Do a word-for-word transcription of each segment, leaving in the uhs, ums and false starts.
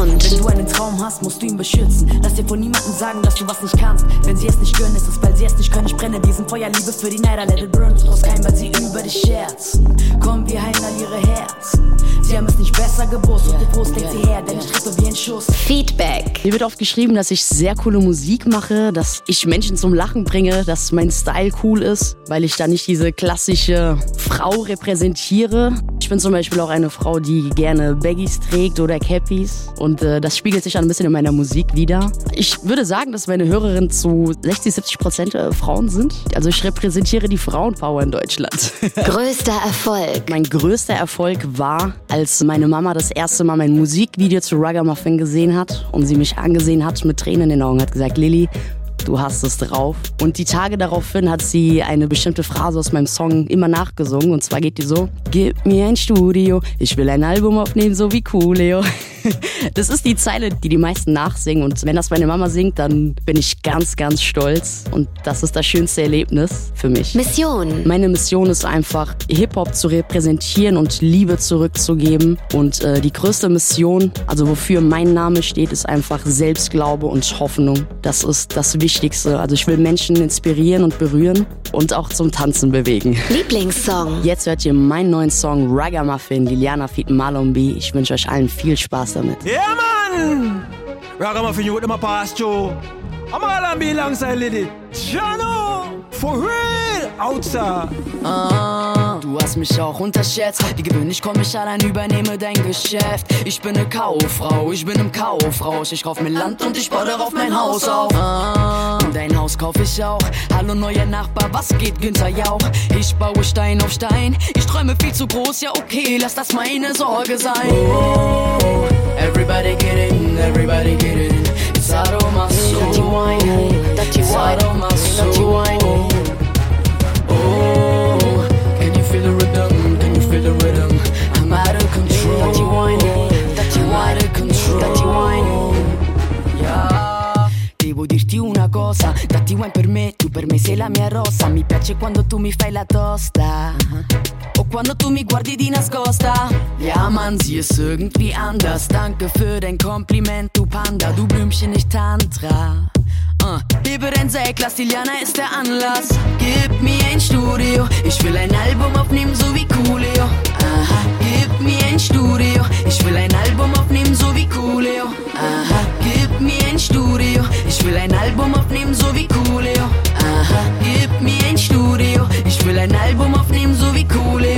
Mund. Wenn du einen Traum hast, musst du ihn beschützen. Lass dir von niemandem sagen, dass du was nicht kannst. Wenn sie es nicht gönnen, ist es, weil sie es nicht können. Ich brenne diesen Feuer, Liebe für die Neider, let it burn. Du brauchst keinen, weil sie über dich scherzen. Komm, wir heilen all ihre Herzen. Sie haben es nicht besser gewusst und der Frust legt sie her, denn ich treffe wie ein Schuss. Feedback. Mir wird oft geschrieben, dass ich sehr coole Musik mache, dass ich Menschen zum Lachen bringe, dass mein Style cool ist, weil ich da nicht diese klassische Frau repräsentiere. Ich bin zum Beispiel auch eine Frau, die gerne Baggies trägt oder Cappies und äh, das spiegelt sich dann ein bisschen in meiner Musik wider. Ich würde sagen, dass meine Hörerinnen zu sechzig, siebzig Prozent äh, Frauen sind. Also ich repräsentiere die Frauenpower in Deutschland. Größter Erfolg. Mein größter Erfolg war, als meine Mama das erste Mal mein Musikvideo zu Ragamuffin gesehen hat und sie mich angesehen hat mit Tränen in den Augen, hat gesagt, Lilly, du hast es drauf. Und die Tage daraufhin hat sie eine bestimmte Phrase aus meinem Song immer nachgesungen. Und zwar geht die so: Gib mir ein Studio, ich will ein Album aufnehmen, so wie Coolio. Das ist die Zeile, die die meisten nachsingen. Und wenn das meine Mama singt, dann bin ich ganz, ganz stolz. Und das ist das schönste Erlebnis für mich. Mission. Meine Mission ist einfach, Hip-Hop zu repräsentieren und Liebe zurückzugeben. Und äh, die größte Mission, also wofür mein Name steht, ist einfach Selbstglaube und Hoffnung. Das ist das Wichtigste. Also ich will Menschen inspirieren und berühren und auch zum Tanzen bewegen. Lieblingssong. Jetzt hört ihr meinen neuen Song Ragamuffin, Liliana feat. Marlon B. Ich wünsche euch allen viel Spaß damit. Yeah, man! Ragamuffin, you with them pass through. I'm all be alongside Lady. Jano! For real! Outside! Ah, du hast mich auch unterschätzt. Wie gewöhnlich komm ich allein, übernehme dein Geschäft. Ich bin ne Kauffrau, ich bin im Kaufrausch. Ich kauf mir Land und ich baue darauf mein Haus auf. Ah, und dein Haus kauf ich auch. Hallo neuer Nachbar, was geht, Günther Jauch? Ich baue Stein auf Stein. Ich träume viel zu groß, ja okay, lass das meine Sorge sein. Oh, everybody get in, everybody get in. It's out of my soul. Dirty wine, dirty It's out of my soul. dirty wine. Oh, can you feel the rhythm? Can you feel the rhythm? I'm out of control. Dirty wine, dirty I'm out of control. dirty wine. Yeah. Devo dirti una cosa, datti wine per me, tu per me sei la mia rosa. Mi piace quando tu mi fai la tosta. Uh-huh. O quando tu mi guardi di nascosta. Ja, Mann, sie ist irgendwie anders. Danke für dein Kompliment, du Panda, du Blümchen, nicht Tantra. Uh, Hebe dein Seilglas, Liliana ist der Anlass. Gib mir ein Studio, ich will ein Album aufnehmen, so wie Coolio. Aha, gib mir ein Studio, ich will ein Album aufnehmen, so wie Coolio. Aha, gib mir ein Studio, ich will ein Album aufnehmen, so wie Coolio. Aha, gib mir ein Studio, ich will ein Album aufnehmen, so wie Coolio.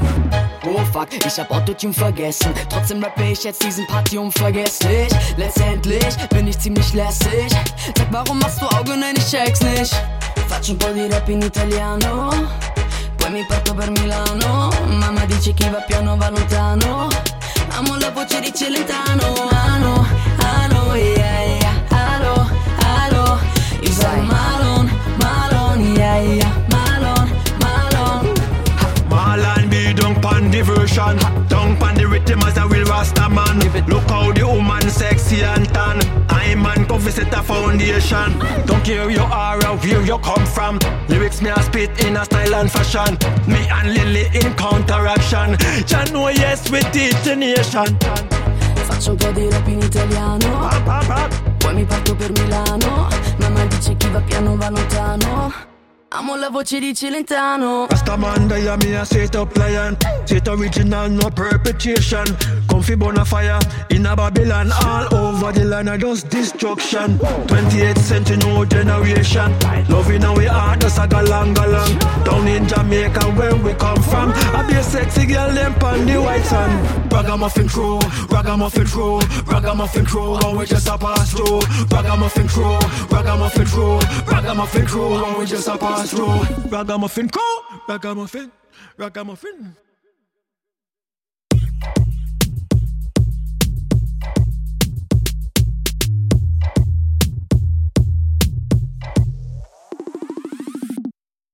Oh fuck, ich hab Autotune vergessen. Trotzdem rappe ich jetzt diesen Party unvergesslich. Letztendlich bin ich ziemlich lässig. Sag, warum machst du Augen? Nein, ich check's nicht. Faccio un po' di rap in italiano, poi mi parto per Milano. Mamma dice chi va piano va lontano. Amo la voce di Celentano. Ano, ano, yeah, yeah. Alo, alo. Ich sag Marlon, Marlon, yeah, yeah. Marlon, Marlon. Marlon be dunk pan the version. Dunk pan the rhythm as a real Rasta man. Look how the woman sexy and tan. I man coffee set a foundation. Don't care who you are or where you come from. Lyrics me a spit in a style and fashion. Me and Lily in counteraction. Ya know yes we teach the nation. Faccio un po' di rap in italiano, poi mi parto per Milano. Mamma dice chi va piano va lontano. Amo la voce di Celentano. Rastaman, they are me a set up lion. Set original, no perpetuation. Comfy bonfire in a Babylon. All over the land, I just destruction. twenty-eighth century, no generation. Loving how we are, just a galang galang. Down in Jamaica, where we come from. I be a sexy girl, them pan the white sun. Ragamuffin crew, ragamuffin crew, ragamuffin crew, and we just a pass through. Ragamuffin crew, ragamuffin crew, ragamuffin crew, and we just a pass through. Ragamuffin crew, ragamuffin, ragamuffin.